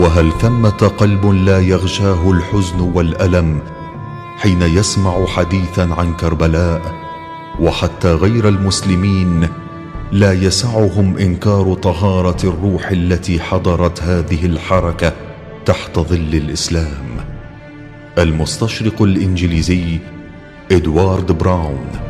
وهل ثمة قلب لا يغشاه الحزن والألم حين يسمع حديثا عن كربلاء؟ وحتى غير المسلمين لا يسعهم إنكار طهارة الروح التي حضرت هذه الحركة تحت ظل الإسلام. المستشرق الإنجليزي إدوارد براون